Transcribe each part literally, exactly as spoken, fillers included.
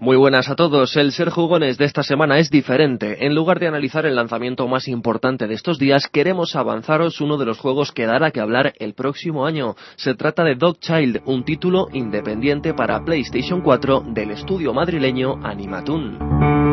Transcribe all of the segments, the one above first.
Muy buenas a todos. El Ser Jugones de esta semana es diferente. En lugar de analizar el lanzamiento más importante de estos días, queremos avanzaros uno de los juegos que dará que hablar el próximo año. Se trata de Dogchild, un título independiente para PlayStation cuatro del estudio madrileño Animatoon.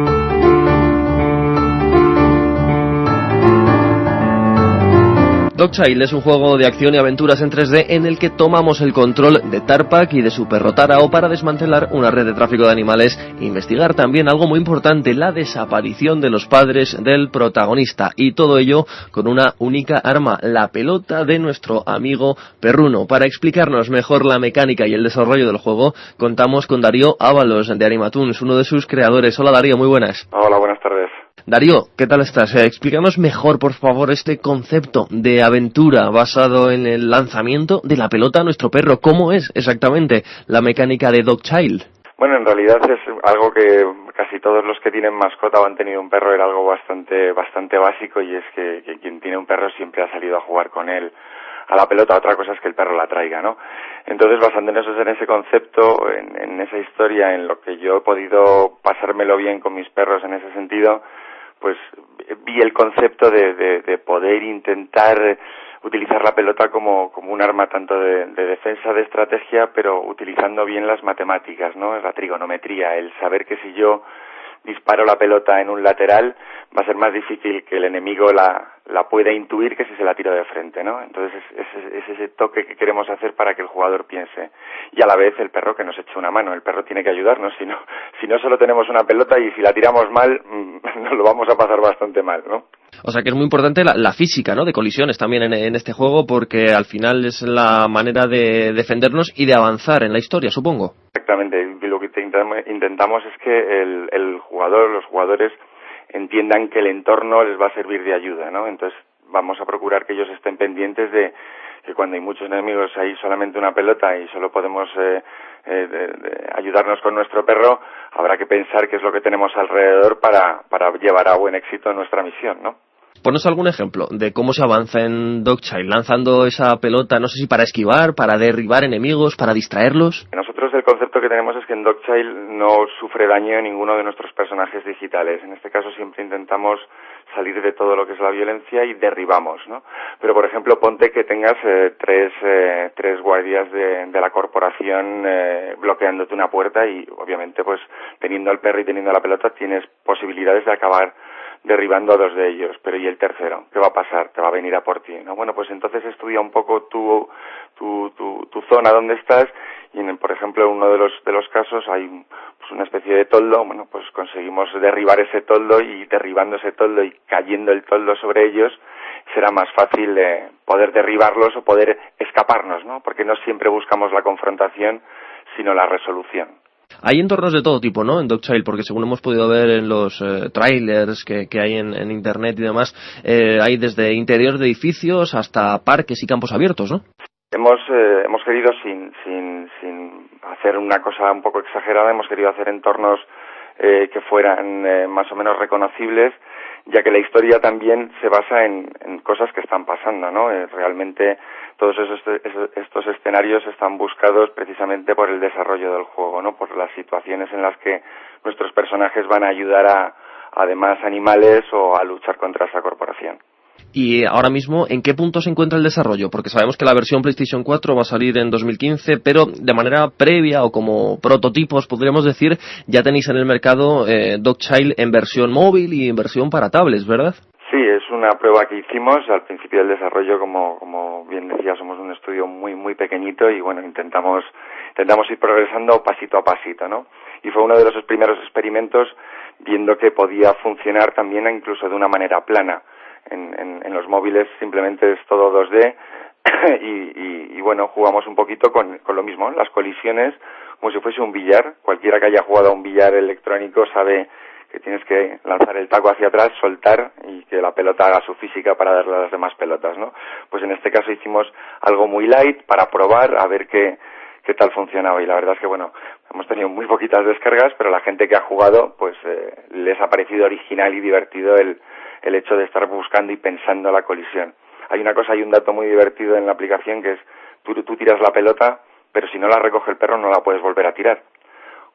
Dogchild es un juego de acción y aventuras en tres D en el que tomamos el control de Tarpak y de su perro Tarao para desmantelar una red de tráfico de animales e investigar también algo muy importante, la desaparición de los padres del protagonista, y todo ello con una única arma, la pelota de nuestro amigo perruno. Para explicarnos mejor la mecánica y el desarrollo del juego, contamos con Darío Ábalos de Animatoon, uno de sus creadores. Hola Darío, muy buenas. Hola, buenas tardes. Darío, ¿qué tal estás? Eh, explícanos mejor, por favor, este concepto de aventura basado en el lanzamiento de la pelota a nuestro perro. ¿Cómo es exactamente la mecánica de Dogchild? Bueno, en realidad es algo que casi todos los que tienen mascota o han tenido un perro era algo bastante bastante básico, y es que, que quien tiene un perro siempre ha salido a jugar con él a la pelota. Otra cosa es que el perro la traiga, ¿no? Entonces, basándonos en ese concepto, en, en esa historia, en lo que yo he podido pasármelo bien con mis perros en ese sentido, pues vi el concepto de, de, de poder intentar utilizar la pelota como, como un arma tanto de, de defensa, de estrategia, pero utilizando bien las matemáticas, ¿no? La trigonometría, el saber que si yo disparo la pelota en un lateral va a ser más difícil que el enemigo la, la pueda intuir que si se la tiro de frente, ¿no? Entonces es, es, es ese toque que queremos hacer para que el jugador piense, y a la vez el perro que nos eche una mano. El perro tiene que ayudarnos, si no, si no solo tenemos una pelota, y si la tiramos mal nos lo vamos a pasar bastante mal, ¿no? O sea que es muy importante la, la física, ¿no?, de colisiones también en, en este juego, porque al final es la manera de defendernos y de avanzar en la historia, supongo. Exactamente, y lo que intentamos es que el, el jugador, los jugadores entiendan que el entorno les va a servir de ayuda, ¿no? Entonces vamos a procurar que ellos estén pendientes de que cuando hay muchos enemigos hay solamente una pelota y solo podemos eh, eh, de, de ayudarnos con nuestro perro, habrá que pensar qué es lo que tenemos alrededor para, para llevar a buen éxito nuestra misión, ¿no? Ponos algún ejemplo de cómo se avanza en Dogchild, lanzando esa pelota, no sé si para esquivar, para derribar enemigos, para distraerlos. Nosotros el concepto que tenemos es que en Dogchild no sufre daño ninguno de nuestros personajes digitales. En este caso siempre intentamos salir de todo lo que es la violencia y derribamos, ¿no? Pero, por ejemplo, ponte que tengas eh, tres eh, tres guardias de, de la corporación eh, bloqueándote una puerta, y obviamente pues teniendo al perro y teniendo la pelota tienes posibilidades de acabar derribando a dos de ellos. Pero ¿y el tercero? ¿Qué va a pasar? Te va a venir a por ti, ¿no? Bueno, pues entonces estudia un poco tu tu tu, tu zona donde estás, y en, por ejemplo, en uno de los de los casos hay pues una especie de toldo. Bueno, pues conseguimos derribar ese toldo, y derribando ese toldo y cayendo el toldo sobre ellos será más fácil eh, poder derribarlos o poder escaparnos, ¿no? Porque no siempre buscamos la confrontación, sino la resolución. Hay entornos de todo tipo, ¿no?, en Dogchild, porque según hemos podido ver en los eh, trailers que, que hay en, en internet y demás, eh, hay desde interior de edificios hasta parques y campos abiertos, ¿no? Hemos eh, hemos querido, sin sin sin hacer una cosa un poco exagerada, hemos querido hacer entornos eh, que fueran eh, más o menos reconocibles, ya que la historia también se basa en, en cosas que están pasando, ¿no? Eh, realmente todos esos, esos estos escenarios están buscados precisamente por el desarrollo del juego, ¿no? Por las situaciones en las que nuestros personajes van a ayudar a, a demás animales o a luchar contra esa corporación. Y ahora mismo, ¿en qué punto se encuentra el desarrollo? Porque sabemos que la versión PlayStation cuatro va a salir en dos mil quince, pero de manera previa o como prototipos, podríamos decir, ya tenéis en el mercado eh, Dogchild en versión móvil y en versión para tablets, ¿verdad? Sí, es una prueba que hicimos al principio del desarrollo. Como como bien decía, somos un estudio muy muy pequeñito, y bueno, intentamos intentamos ir progresando pasito a pasito, ¿no? Y fue uno de los primeros experimentos, viendo que podía funcionar también incluso de una manera plana. En, en, en los móviles simplemente es todo dos D y, y, y bueno, jugamos un poquito con, con lo mismo, las colisiones, como si fuese un billar. Cualquiera que haya jugado a un billar electrónico sabe que tienes que lanzar el taco hacia atrás, soltar, y que la pelota haga su física para darle a las demás pelotas, ¿no? Pues en este caso hicimos algo muy light para probar a ver qué qué tal funcionaba, y la verdad es que bueno, hemos tenido muy poquitas descargas, pero la gente que ha jugado pues eh, les ha parecido original y divertido el el hecho de estar buscando y pensando la colisión. Hay una cosa, hay un dato muy divertido en la aplicación, que es tú, tú tiras la pelota, pero si no la recoge el perro no la puedes volver a tirar.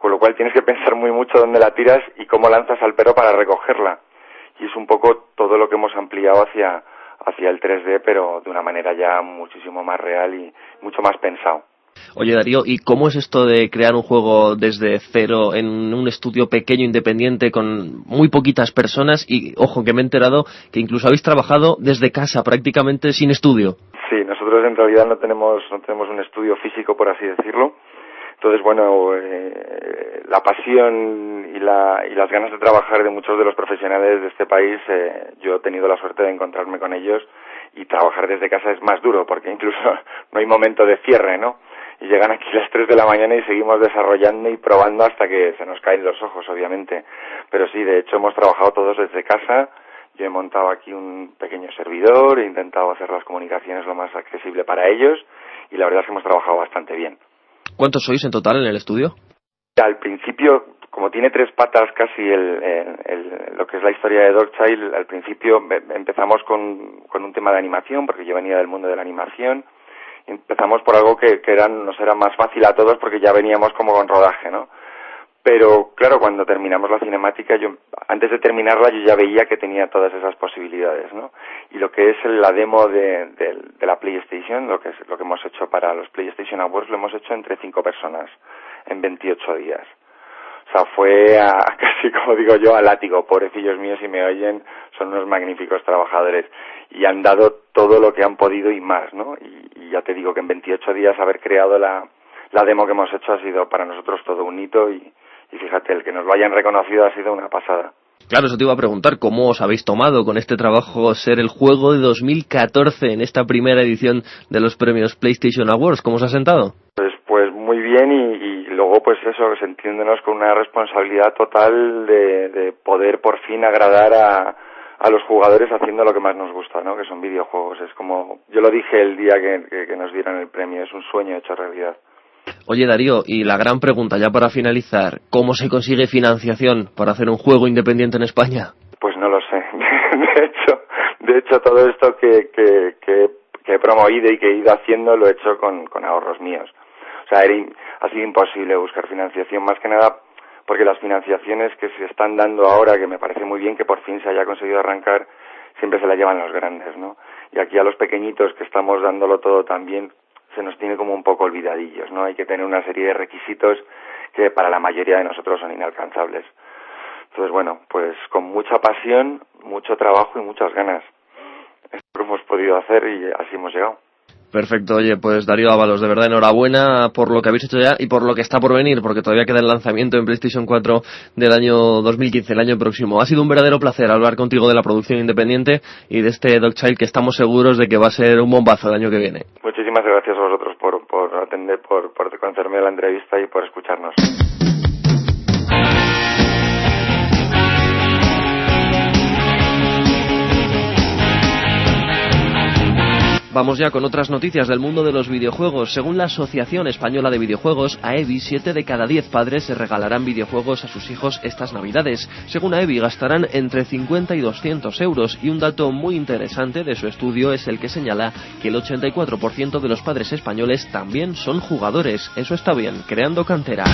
con lo cual tienes que pensar muy mucho dónde la tiras y cómo lanzas al perro para recogerla. Y es un poco todo lo que hemos ampliado hacia, hacia el tres D, pero de una manera ya muchísimo más real y mucho más pensado. Oye, Darío, ¿y cómo es esto de crear un juego desde cero en un estudio pequeño, independiente, con muy poquitas personas? Y, ojo, que me he enterado que incluso habéis trabajado desde casa, prácticamente sin estudio. Sí, nosotros en realidad no tenemos no tenemos un estudio físico, por así decirlo. Entonces, bueno, eh, la pasión y, la, y las ganas de trabajar de muchos de los profesionales de este país, eh, yo he tenido la suerte de encontrarme con ellos, y trabajar desde casa es más duro, porque incluso no hay momento de cierre, ¿no? Y llegan aquí a las tres de la mañana y seguimos desarrollando y probando hasta que se nos caen los ojos, obviamente. Pero sí, de hecho hemos trabajado todos desde casa. Yo he montado aquí un pequeño servidor, he intentado hacer las comunicaciones lo más accesible para ellos, y la verdad es que hemos trabajado bastante bien. ¿Cuántos sois en total en el estudio? Al principio, como tiene tres patas casi el, el, el, lo que es la historia de Dogchild, al principio empezamos con, con un tema de animación, porque yo venía del mundo de la animación. Empezamos por algo que, que era, nos era más fácil a todos porque ya veníamos como con rodaje, ¿no? Pero claro, cuando terminamos la cinemática, yo antes de terminarla yo ya veía que tenía todas esas posibilidades, ¿no? Y lo que es la demo de, de, de la PlayStation, lo que es lo que hemos hecho para los PlayStation Awards, lo hemos hecho entre cinco personas en veintiocho días. O sea, fue a, casi, como digo yo, a látigo. Pobrecillos míos, si me oyen, son unos magníficos trabajadores y han dado todo lo que han podido y más, ¿no? Y, y ya te digo que en veintiocho días haber creado la, la demo que hemos hecho ha sido para nosotros todo un hito, y, y fíjate, el que nos lo hayan reconocido ha sido una pasada. Claro, eso te iba a preguntar, ¿cómo os habéis tomado con este trabajo ser el juego de dos mil catorce en esta primera edición de los premios PlayStation Awards? ¿Cómo os ha sentado? Pues pues muy bien, y, y luego pues eso, sintiéndonos con una responsabilidad total de, de poder por fin agradar a, a los jugadores haciendo lo que más nos gusta, ¿no? Que son videojuegos. Es como, yo lo dije el día que, que, que nos dieron el premio, es un sueño hecho realidad. Oye, Darío, y la gran pregunta ya para finalizar, ¿cómo se consigue financiación para hacer un juego independiente en España? Pues no lo sé. De hecho, de hecho todo esto que, que, que, que he promovido y que he ido haciendo lo he hecho con, con ahorros míos. O sea, era, ha sido imposible buscar financiación, más que nada porque las financiaciones que se están dando ahora, que me parece muy bien que por fin se haya conseguido arrancar, siempre se la llevan los grandes, ¿no? Y aquí a los pequeñitos que estamos dándolo todo también, se nos tiene como un poco olvidadillos, ¿no? Hay que tener una serie de requisitos que para la mayoría de nosotros son inalcanzables. Entonces, bueno, pues con mucha pasión, mucho trabajo y muchas ganas. Esto lo hemos podido hacer y así hemos llegado. Perfecto, oye, pues Darío Ábalos, de verdad enhorabuena por lo que habéis hecho ya y por lo que está por venir, porque todavía queda el lanzamiento en PlayStation cuatro del año dos mil quince, el año próximo. Ha sido un verdadero placer hablar contigo de la producción independiente y de este Dogchild, que estamos seguros de que va a ser un bombazo el año que viene. Muchísimas gracias a vosotros por, por atender, por, por concederme la entrevista y por escucharnos. Vamos ya con otras noticias del mundo de los videojuegos. Según la Asociación Española de Videojuegos, AEVI, siete de cada diez padres se regalarán videojuegos a sus hijos estas navidades. Según AEVI, gastarán entre cincuenta y doscientos euros, y un dato muy interesante de su estudio es el que señala que el ochenta y cuatro por ciento de los padres españoles también son jugadores. Eso está bien, creando cantera.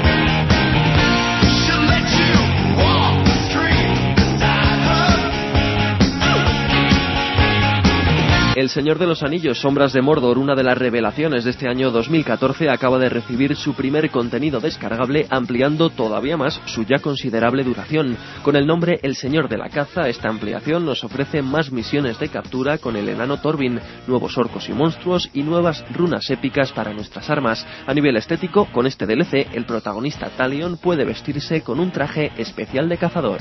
El Señor de los Anillos, Sombras de Mordor, una de las revelaciones de este año dos mil catorce, acaba de recibir su primer contenido descargable, ampliando todavía más su ya considerable duración. Con el nombre El Señor de la Caza, esta ampliación nos ofrece más misiones de captura con el enano Thorbin, nuevos orcos y monstruos y nuevas runas épicas para nuestras armas. A nivel estético, con este D L C, el protagonista Talion puede vestirse con un traje especial de cazador.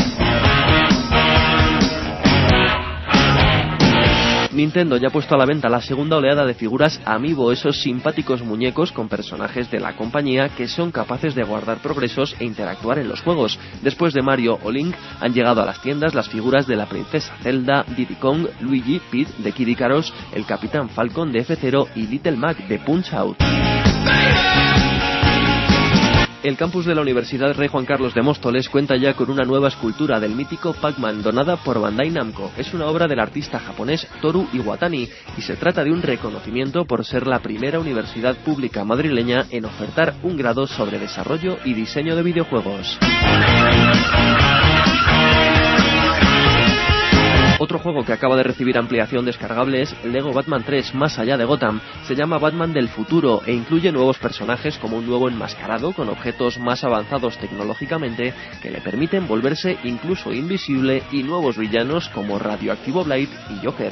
Nintendo ya ha puesto a la venta la segunda oleada de figuras Amiibo, esos simpáticos muñecos con personajes de la compañía que son capaces de guardar progresos e interactuar en los juegos. Después de Mario o Link, han llegado a las tiendas las figuras de la princesa Zelda, Diddy Kong, Luigi, Pete de Kid Icarus, el Capitán Falcon de F cero y Little Mac de Punch-Out! El campus de la Universidad Rey Juan Carlos de Móstoles cuenta ya con una nueva escultura del mítico Pac-Man donada por Bandai Namco. Es una obra del artista japonés Toru Iwatani y se trata de un reconocimiento por ser la primera universidad pública madrileña en ofertar un grado sobre desarrollo y diseño de videojuegos. Otro juego que acaba de recibir ampliación descargable es Lego Batman tres Más allá de Gotham. Se llama Batman del futuro e incluye nuevos personajes como un nuevo enmascarado con objetos más avanzados tecnológicamente que le permiten volverse incluso invisible y nuevos villanos como Radioactivo Blade y Joker.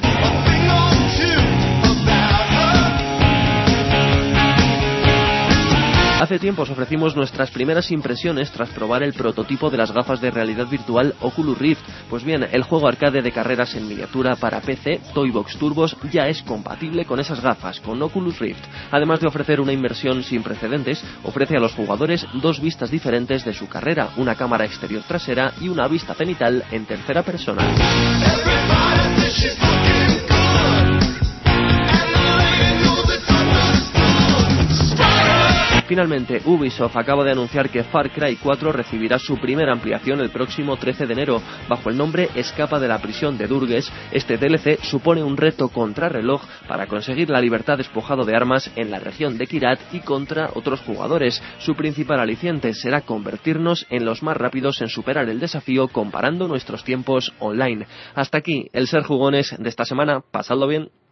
Hace tiempo os ofrecimos nuestras primeras impresiones tras probar el prototipo de las gafas de realidad virtual Oculus Rift. Pues bien, el juego arcade de carreras en miniatura para P C, Toybox Turbos, ya es compatible con esas gafas, con Oculus Rift. Además de ofrecer una inmersión sin precedentes, ofrece a los jugadores dos vistas diferentes de su carrera, una cámara exterior trasera y una vista cenital en tercera persona. Finalmente, Ubisoft acaba de anunciar que Far Cry cuatro recibirá su primera ampliación el próximo trece de enero. Bajo el nombre Escapa de la prisión de Durges, este D L C supone un reto contrarreloj para conseguir la libertad despojado de armas en la región de Kyrat y contra otros jugadores. Su principal aliciente será convertirnos en los más rápidos en superar el desafío comparando nuestros tiempos online. Hasta aquí el Ser Jugones de esta semana. Pasadlo bien.